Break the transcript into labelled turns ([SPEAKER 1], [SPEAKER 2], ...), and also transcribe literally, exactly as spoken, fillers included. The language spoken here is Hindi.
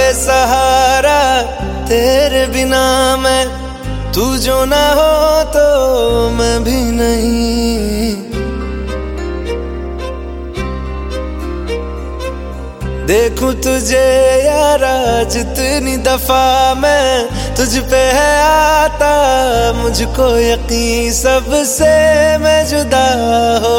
[SPEAKER 1] बेसहारा तेरे बिना मैं, तू जो ना हो तो मैं भी नहीं। देखूं तुझे यारा जितनी दफा मैं, तुझ पे है आता मुझको यकीन, सबसे मैं जुदा हो